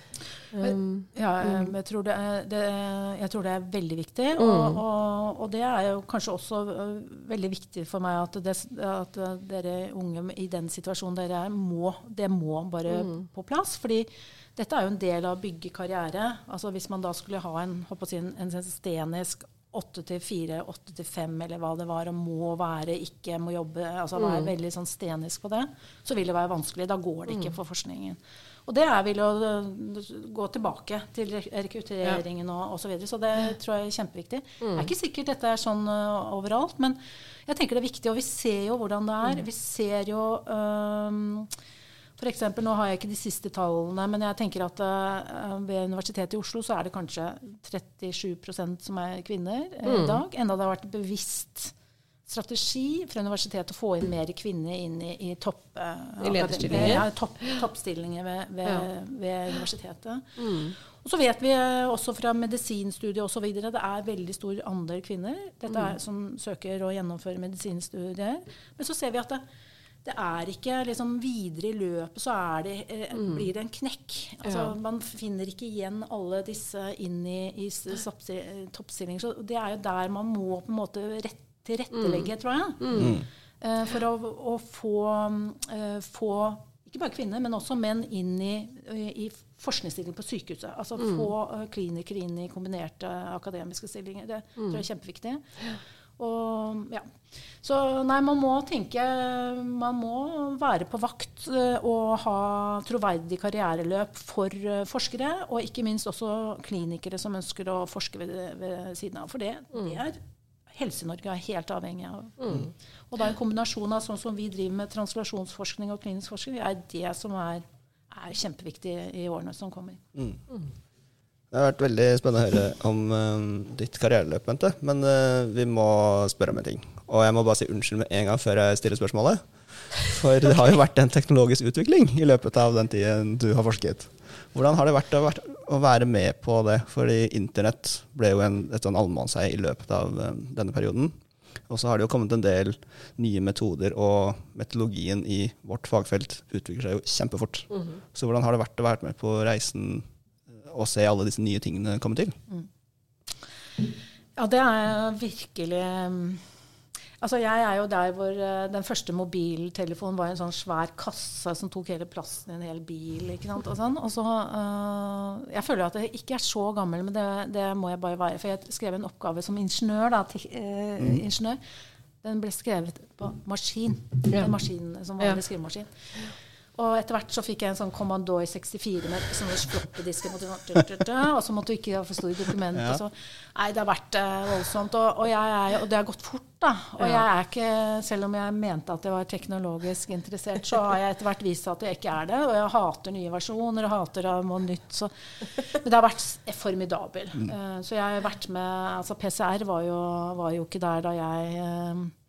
Jeg tror det er veldig viktig, og det er jo kanskje også veldig viktig for meg at dere unge i den situasjonen dere er, det må bare på plass, fordi dette er jo en del av å bygge karriere. Altså hvis man da skulle ha en stenisk 8-4, 8-5 eller hva det var, og må være, ikke må jobbe, altså være veldig sånn stenisk på det, så vil det være vanskelig, da går det ikke for forskningen. Og det vil å gå tilbake til rekrutteringen og så videre, så det tror jeg er kjempeviktig. Det er ikke sikkert dette er sånn overalt, men jeg tenker det er viktig, og vi ser jo hvordan det er. Vi ser jo for eksempel, nå har jeg ikke de siste tallene, men jeg tenker at ved Universitetet i Oslo så er det kanskje 37% som er kvinner i dag. Enda det har vært bevisst strategi fra universitetet å få inn mer kvinner inn i toppstillinger ved universitetet. Og så vet vi også fra medisinstudiet og så videre, det er veldig stor andel kvinner. Dette er som søker og gjennomfører medisinstudier. Men så ser vi at det er ikke liksom videre i løpet, så blir det en knekk. Altså, man finner ikke igjen alle disse inn i toppstillinger. Så det er jo der man må på en måte tilrettelegge, tror jeg. For å få ikke bare kvinner, men også menn inn i forskningsstilling på sykehuset. Altså få klinikere inn i kombinerte akademiske stillinger. Det tror jeg er kjempeviktig. Og så nei, man må være på vakt og ha troverdig karriereløp for forskere, og ikke minst også klinikere som ønsker å forske ved siden av. For det er Helse-Norge er helt avhengig av. Og da en kombinasjon av sånn som vi driver med translasjonsforskning og klinisk forskning, er det som er kjempeviktig i årene som kommer. Det har vært veldig spennende å høre om ditt karriereløp, Bente, men vi må spørre om en ting. Og jeg må bare si unnskyld med en gang før jeg stiller spørsmålet. For det har jo vært en teknologisk utvikling i løpet av den tiden du har forsket. Hvordan har det vært å være med på det? Fordi internett ble jo et sånn allmannseie i løpet av denne perioden. Og så har det jo kommet en del nye metoder, og metodologien i vårt fagfelt utvikler seg jo kjempefort. Så hvordan har det vært å være med på reisen og se alle disse nye tingene komme til? Ja, det er virkelig... Altså, jeg er jo der hvor den første mobiltelefonen var en sånn svær kasse som tok hele plassen i en hel bil, ikke sant? Og sånn. Og så, jeg føler at jeg ikke er så gammel, men det må jeg bare være. For jeg skrev en oppgave som ingeniør, ingeniør. Den ble skrevet på maskin. En maskin som var en skrivemaskin. Og etter hvert så fikk jeg en sånn Commodore 64 med sånne floppedisker, og så måtte du ikke ha for store dokumenter. Så, nei, det har vært voldsomt, og det har gått fort da. Og jeg er ikke, selv om jeg mente at jeg var teknologisk interessert, så har jeg etter hvert vist at jeg ikke er det, og jeg hater nye versjoner, og hater noe nytt. Men det har vært formidabel. Så jeg har vært med, altså PCR var jo ikke der da jeg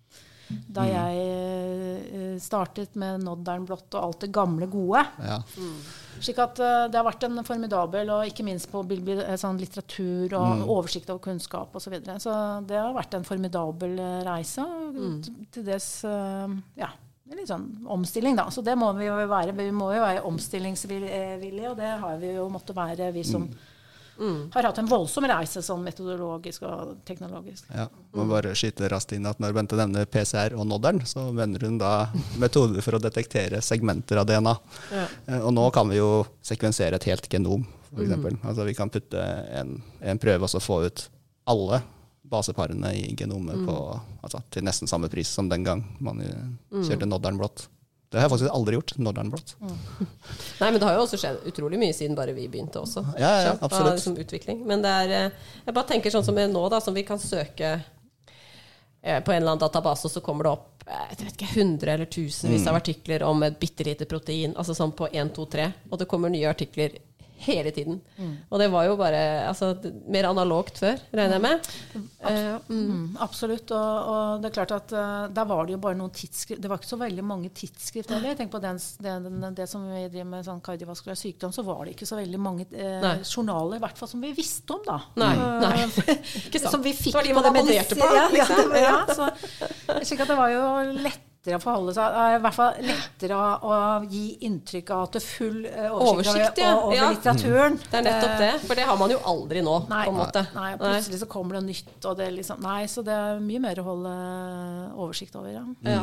da jeg startet med Noddern blått og alt det gamle gode. Ja. Slik at det har vært en formidabel, og ikke minst på sånn litteratur og oversikt over kunnskap og så videre. Så det har vært en formidabel reise, til des, litt sånn omstilling da. Så det må vi jo være. Vi må jo være omstillingsvillige, og det har vi jo måttet være, vi som har hatt en voldsom reise sånn metodologisk og teknologisk. Ja, må bare skyte raskt inn at når Bente nevner PCR og Noddern, så mener hun da metoder for å detektere segmenter av DNA. Ja. Og nå kan vi jo sekvensere et helt genom, for eksempel. Altså vi kan putte en prøve og så få ut alle baseparene i genomet til nesten samme pris som den gang man kjørte Noddern blått. Det har jeg faktisk aldri gjort, Noddern blått. Nei, men det har jo også skjedd utrolig mye siden bare vi begynte også. Ja, absolutt. Liksom utvikling. Men det jeg bare tenker sånn som nå da, som vi kan søke på en eller annen database, og så kommer det opp, jeg vet ikke, 100 eller tusenvis av artikler om et bittelite protein, altså sånn på 1, 2, 3, og det kommer nye artikler hele tiden. Og det var jo bare mer analogt før, regner jeg med. Absolutt, og det er klart at der var det jo bare noen tidsskrift. Det var ikke så veldig mange tidsskrift heller. Jeg tenker på det som vi driver med sånn kardiovaskulær sykdom, så var det ikke så veldig mange journaler, i hvert fall som vi visste om da. Nei. Ikke sant. Som vi fikk så var de man abonnerte på. Så slik at det var jo lettere å forholde seg, i hvert fall lettere å gi inntrykk av at det er full oversikt over litteraturen. Det er nettopp det, for det har man jo aldri nå, på en måte. Nei, plutselig så kommer det nytt, og det liksom, så det er mye mer å holde oversikt over,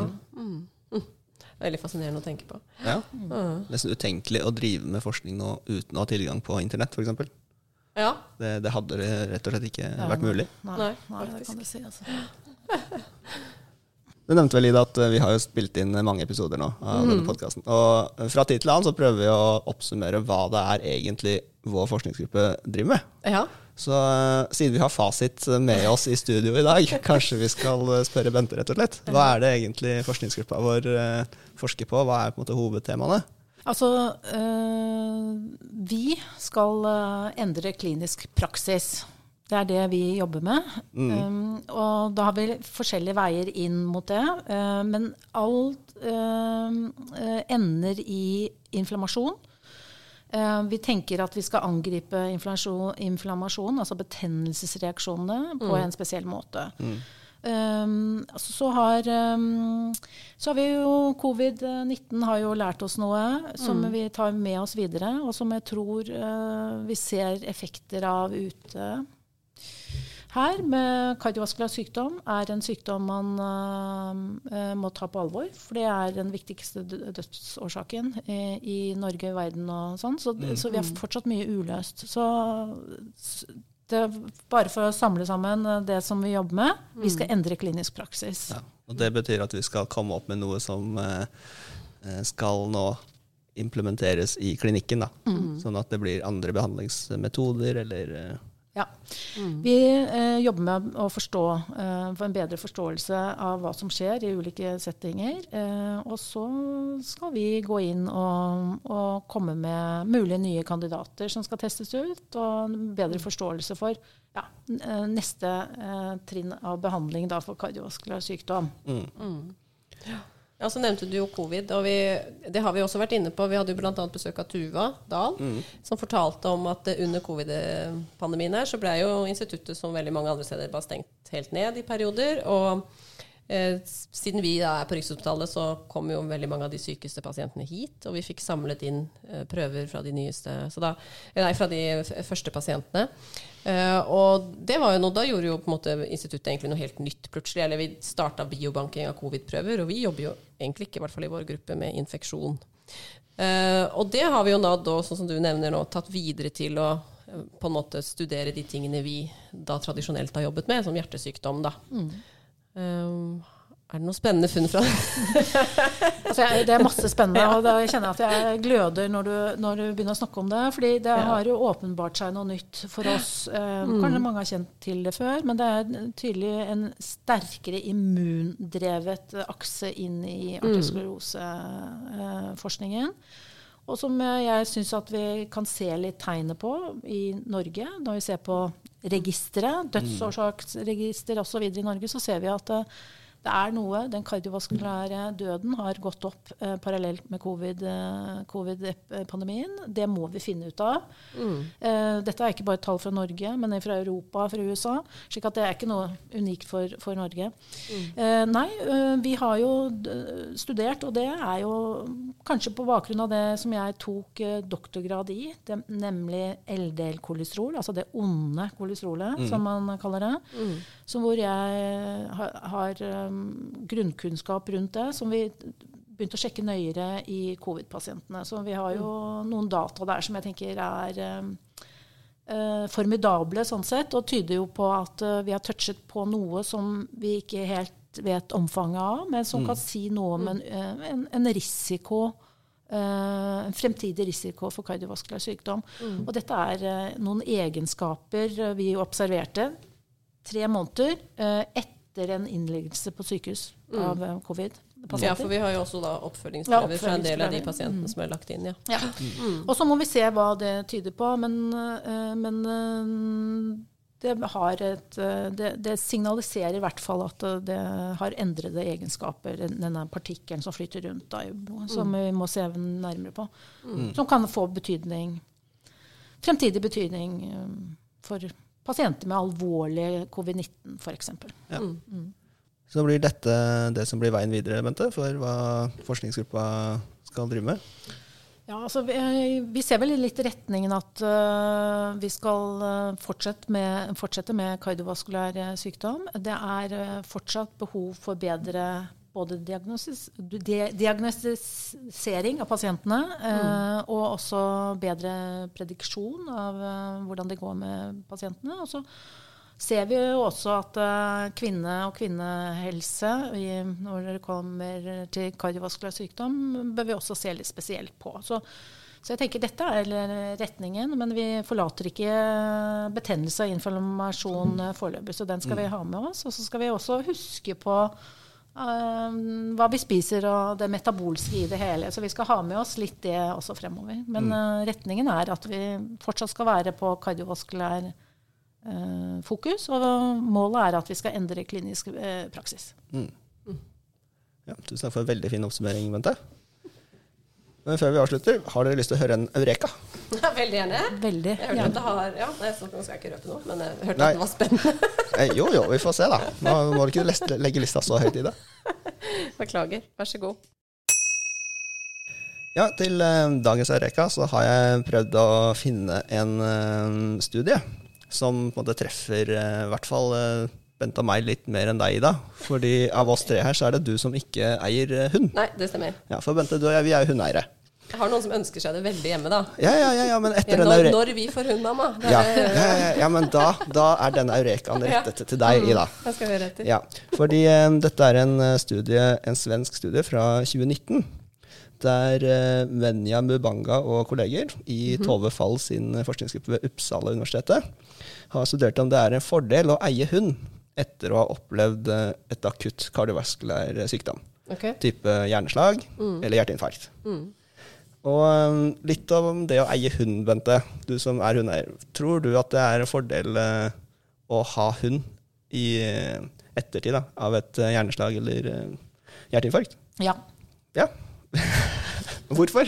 Veldig fascinerende å tenke på. Ja, nesten utenkelig å drive med forskning nå uten å ha tilgang på internett, for eksempel. Ja. Det hadde rett og slett ikke vært mulig. Nei, det kan du si, altså. Du nevnte vel, Ida, at vi har jo spilt inn mange episoder nå av denne podcasten. Og fra tid til annen så prøver vi å oppsummere hva det er egentlig vår forskningsgruppe driver med. Ja. Så siden vi har fasit med oss i studio i dag, kanskje vi skal spørre Bente rett og slett. Hva er det egentlig forskningsgruppa vår forsker på? Hva er på en måte hovedtemaene? Altså, vi skal endre klinisk praksis. Det er det vi jobber med, og da har vi forskjellige veier inn mot det, men alt ender i inflammasjon. Vi tenker at vi skal angripe inflammasjon, altså betennelsesreaksjonene, på en spesiell måte. Så har vi jo covid-19 har jo lært oss noe som vi tar med oss videre, og som jeg tror vi ser effekter av ute. Her med kardiovaskulær sykdom er en sykdom man må ta på alvor, for det er den viktigste dødsårsaken i Norge, verden og sånn. Så vi har fortsatt mye uløst. Så det er bare for å samle sammen det som vi jobber med. Vi skal endre klinisk praksis. Ja, og det betyr at vi skal komme opp med noe som skal nå implementeres i klinikken, da. Sånn at det blir andre behandlingsmetoder eller... Ja. Vi jobber med å forstå, få en bedre forståelse av hva som skjer i ulike settinger, og så skal vi gå inn og komme med mulige nye kandidater som skal testes ut, og en bedre forståelse for neste trinn av behandling da, for kardiovaskulær sykdom. Ja, så nevnte du jo covid, og det har vi også vært inne på. Vi hadde jo blant annet besøk av Tuva Dahl, som fortalte om at under covid-pandemien her, så ble jo instituttet som veldig mange andre steder bare stengt helt ned i perioder, og siden vi da er på Rikshospitalet, så kom jo veldig mange av de sykeste pasientene hit, og vi fikk samlet inn prøver fra de fra de første pasientene. Og det var jo noe, da gjorde jo på en måte instituttet egentlig noe helt nytt plutselig, eller vi startet biobanking av covid-prøver, og vi jobber jo egentlig ikke, i hvert fall i vår gruppe, med infeksjon. Og det har vi jo da, sånn som du nevner nå, tatt videre til å på en måte studere de tingene vi da tradisjonelt har jobbet med, som hjertesykdom da. Er det noe spennende funn fra det? Altså, det er masse spennende, og da kjenner jeg at jeg gløder når du begynner å snakke om det, fordi det har jo åpenbart seg noe nytt for oss. Kanskje mange har kjent til det før, men det er tydelig en sterkere immundrevet akse inn i arterioskleroseforskningen. Og som jeg synes at vi kan se litt tegnet på i Norge, når vi ser på registeret, dødsårsaksregister og så videre i Norge, så ser vi at det det noe, den kardiovaskulære døden har gått opp parallelt med covid-pandemien. Det må vi finne ut av. Dette ikke bare tall fra Norge, men fra Europa, fra USA. Slik at det ikke noe unikt for Norge. Vi har jo studert, og det jo kanskje på bakgrunn av det som jeg tok doktorgrad i, nemlig LDL-kolesterol, altså det onde kolesterolet, som man kaller det. Så hvor jeg har grunnkunnskap rundt det, som vi begynte å sjekke nøyere i covid-pasientene. Så vi har jo noen data der som jeg tenker formidable sånn sett, og tyder jo på at vi har touchet på noe som vi ikke helt vet omfanget av, men som kan si noe om en risiko, en fremtidig risiko for kardiovaskulær sykdom. Og dette noen egenskaper vi observerte 3 måneder etter en innleggelse på sykehus av covid-pasienter. Ja, for vi har jo også da oppfølgingsprøver fra en del av de pasientene som lagt inn. Ja. Og så må vi se hva det tyder på, men det signaliserer i hvert fall at det har endrede egenskaper, denne partikkelen som flyter rundt da, som vi må se nærmere på, som kan få fremtidig betydning for pasienter med alvorlig covid-19 for eksempel. Ja. Så blir dette det som blir veien videre, Bente, for hva forskningsgruppa skal drive med? Ja, altså vi ser vel litt retningen at vi skal fortsette med kardiovaskulær sykdom. Det fortsatt behov for bedre både diagnostisering av pasientene og også bedre prediksjon av hvordan det går med pasientene. Og så ser vi jo også at kvinne- og kvinnehelse, når det kommer til kardiovaskulær sykdom, bør vi også se litt spesielt på. Så jeg tenker dette retningen, men vi forlater ikke betennelse og inflammasjon foreløpig, så den skal vi ha med oss. Og så skal vi også huske på hva vi spiser og det metabolske i det hele. Så vi skal ha med oss litt det også fremover. Men retningen at vi fortsatt skal være på kardiovaskulær fokus, og målet at vi skal endre klinisk praksis. Ja, tusen takk for en veldig fin oppsummering, Bente. Men før vi avslutter, har dere lyst til å høre en eureka? Ja, veldig gjerne. Veldig jeg hørte at det har, nå skal jeg ikke røpe noe, men jeg hørte at det var spennende. Jo, vi får se da. Nå må du ikke legge lista så høyt i det. Beklager, vær så god. Ja, til dagens eureka så har jeg prøvd å finne en studie som på en måte treffer i hvert fall Bente og meg litt mer enn deg, Ida. Fordi av oss 3 her så det du som ikke eier hund. Nei, det stemmer. Ja, for Bente, du og jeg, vi jo hundeiere. Jeg har noen som ønsker seg det veldig hjemme, da. Ja, men etter når vi får hund, mamma. Ja, men da denne eurekaen rettet til deg, Ida. Det skal vi høre etter. Ja, fordi dette en svensk studie fra 2019, der Venja Mubanga og kolleger i Tove Fall sin forskningsgruppe ved Uppsala universitetet har studert om det en fordel å eie hund etter å ha opplevd et akutt kardiovaskulær sykdom. Okay. Type hjerneslag eller hjerteinfarkt. Og litt om det å eie hund, Bente. Du som hundeeier. Tror du at det en fordel å ha hund i ettertid da, av et hjerneslag eller hjerteinfarkt? Ja. Ja. Hvorfor?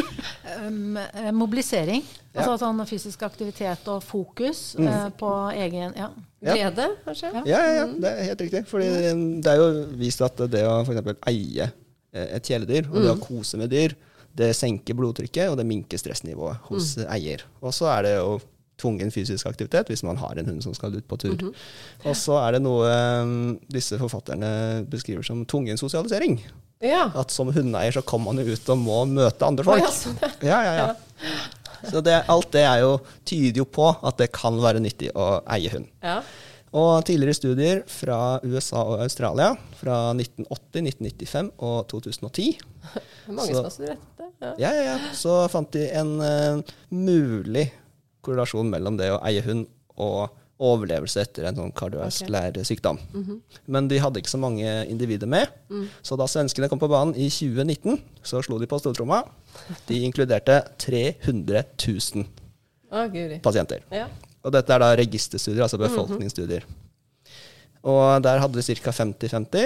Mobilisering. Altså sånn fysisk aktivitet og fokus på egen glede, kanskje? Ja, det helt riktig. Fordi det jo vist at det å for eksempel eie et kjæledyr, og det å kose med dyr, det senker blodtrykket, og det minker stressnivået hos eier. Og så det jo tvungen fysisk aktivitet hvis man har en hund som skal ut på tur. Og så det noe disse forfatterne beskriver som tvungen sosialisering. Ja. At som hundeeier så kommer man jo ut og må møte andre folk. Ja. Så alt det jo tyder jo på at det kan være nyttig å eie hund. Ja. Og tidligere studier fra USA og Australia fra 1980, 1995 og 2010. Mange som har studert det. Ja. Så fant de en mulig korrelasjon mellom det å eie hund og overlevelse etter en sånn kardiovaskulær sykdom. Men de hadde ikke så mange individer med, så da svenskene kom på banen i 2019, så slo de på stortromma. De inkluderte 300 000 pasienter. Ja. Og dette da registerstudier, altså befolkningsstudier. Og der hadde de ca. 50-50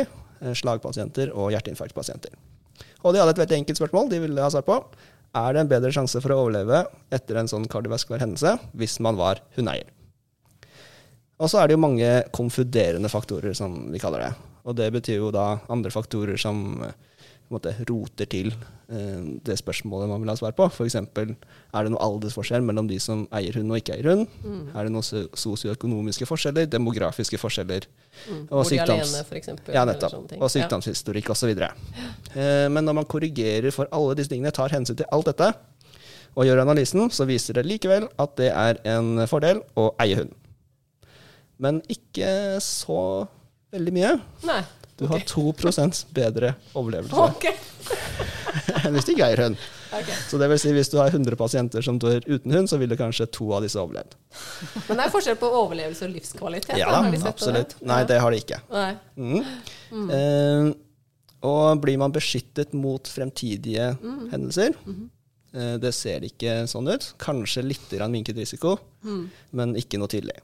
slagpasienter og hjerteinfarktpasienter. Og de hadde et veldig enkelt spørsmål de ville ha svar på. Er det en bedre sjanse for å overleve etter en sånn kardiovaskulær hendelse hvis man var hundeeier? Og så er det jo mange konfuderende faktorer, som vi kaller det. Og det betyr jo da andre faktorer som på en måte roter til det spørsmålet man vil ha svar på. For eksempel, er det noe aldersforskjell mellom de som eier hund og ikke eier hund? Er det noen sosioøkonomiske forskjeller, demografiske forskjeller? Bor de alene, for eksempel? Ja, nettopp. Og sykdomshistorikk og så videre. Men når man korrigerer for alle disse tingene, tar hensyn til alt dette, og gjør analysen, så viser det likevel at det er en fordel å eie hund. Men ikke så veldig mye. Nei. Du har 2% bedre overlevelse enn hvis du ikke eier hund. Så det vil si hvis du har 100 pasienter som dør uten hund, så vil det kanskje 2 av disse overlevd. Men det er forskjell på overlevelse og livskvalitet. Ja, absolutt. Nei, det har det ikke. Og blir man beskyttet mot fremtidige hendelser, det ser ikke sånn ut. Kanskje litt minket risiko, men ikke noe tydelig.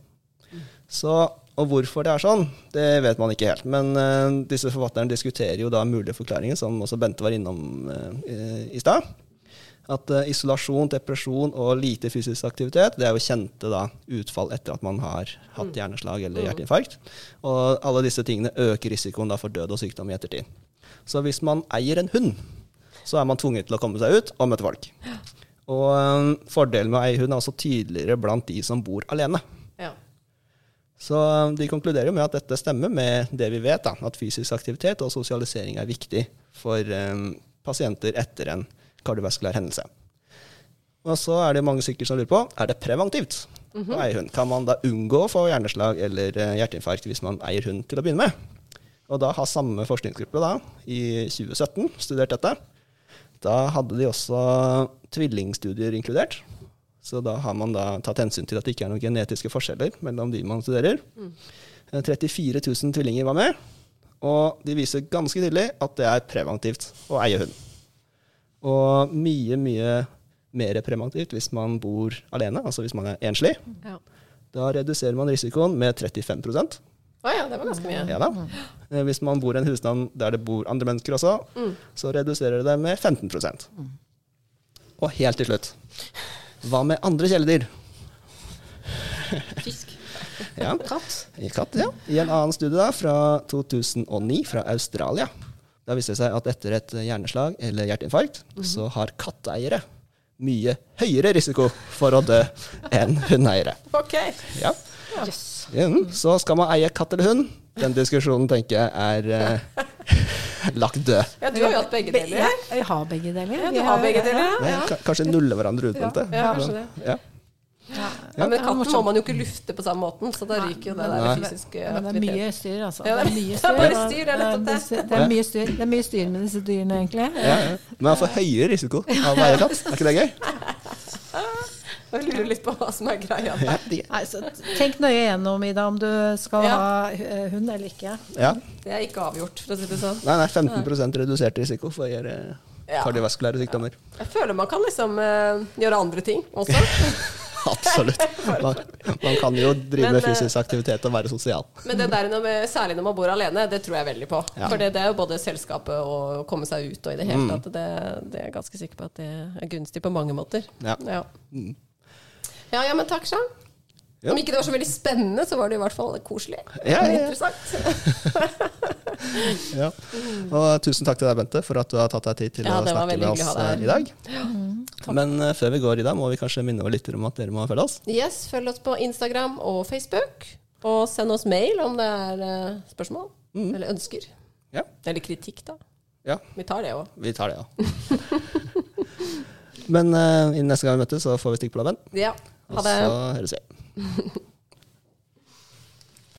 Og hvorfor det er sånn, det vet man ikke helt. Men disse forfatterne diskuterer jo da mulige forklaringer, som også Bente var innom i stad. At isolasjon, depresjon og lite fysisk aktivitet, det er jo kjente da utfall etter at man har hatt hjerneslag eller hjerteinfarkt. Og alle disse tingene øker risikoen da for død og sykdom i ettertid. Så hvis man eier en hund, så er man tvunget til å komme seg ut og møte folk. Og fordelen med å eie hund er også tydeligere blant de som bor alene. Så de konkluderer med at dette stemmer med det vi vet, da, at fysisk aktivitet og sosialisering er viktig for pasienter etter en kardiovaskulær hendelse. Og så er det mange stykker som lurer på, er det preventivt å eie hund? Kan man da unngå å få hjerneslag eller hjerteinfarkt hvis man eier hund til å begynne med? Og da har samme forskningsgruppe da, i 2017 studert dette. Da hadde de også tvillingstudier inkludert. Så da har man da tatt hensyn til at det ikke er noen genetiske forskjeller mellom de man studerer. 34 000 tvillinger var med, og de viser ganske tydelig at det er preventivt å eie hund. Og mye mer preventivt hvis man bor alene, altså hvis man er enslig. Da reduserer man risikoen med 35%. Ja, det var ganske mye. Ja da. Hvis man bor i en husstand der det bor andre mennesker også, så reduserer det med 15%. Og helt til slutt, hva med andre kjæledyr? Fisk. Ja. Katt, ja. I en annen studie da, fra 2009 fra Australia. Da viste det seg at etter et hjerneslag eller hjerteinfarkt, så har katteeiere mye høyere risiko for å dø enn hundeeiere. Ja. Så skal man eie katt eller hund? Den diskusjonen tenker jeg er lagt død. Ja, du har jo hatt begge deler. Jeg har begge deler. Ja, du har begge deler. Ja. Kanskje nulle hverandre ut på det. Ja, kanskje det. Men katten må man jo ikke lufte på samme måten, så da ryker jo det der fysiske aktivitet. Men det er mye styr, altså. Ja, det er bare styr, det er nettopp det. Det er mye styr med disse dyrene, egentlig. Men man får høyere risiko av å eie katt. Er ikke det gøy? Jeg lurer litt på hva som er greia der. Nei, så tenk nøye gjennom, Ida, om du skal ha hund eller ikke. Ja. Det er ikke avgjort, for å si det sånn. Nei, 15% redusert risiko for kardiovaskulære sykdommer. Jeg føler man kan liksom gjøre andre ting også. Absolutt. Man kan jo drive med fysisk aktivitet og være sosial. Men det der, særlig når man bor alene, det tror jeg veldig på. For det er jo både selskapet og komme seg ut og i det hele tatt. Det er jeg ganske sikker på at det er gunstig på mange måter. Ja, men takk, Jean. Om ikke det var så veldig spennende, så var det i hvert fall koselig. Interessant. Og tusen takk til deg, Bente, for at du har tatt deg tid til å snakke med oss i dag. Men før vi går i dag, må vi kanskje minne over litt om at dere må følge oss. Yes, følg oss på Instagram og Facebook, og send oss mail om det er spørsmål, eller ønsker. Eller kritikk da. Vi tar det også. Vi tar det, ja. Men innen neste gang vi møtes, så får vi stikke på labben. Ja, ha det. Og så høres vi.